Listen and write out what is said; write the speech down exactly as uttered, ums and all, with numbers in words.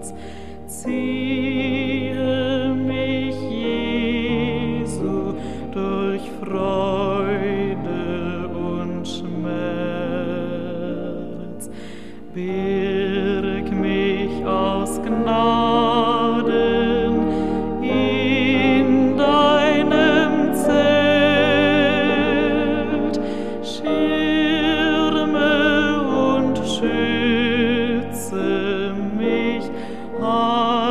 Ziehe mich, Jesu, durch Freude und Schmerz. Birg mich aus Gnaden in deinem Zelt. Schirme und schütze mich,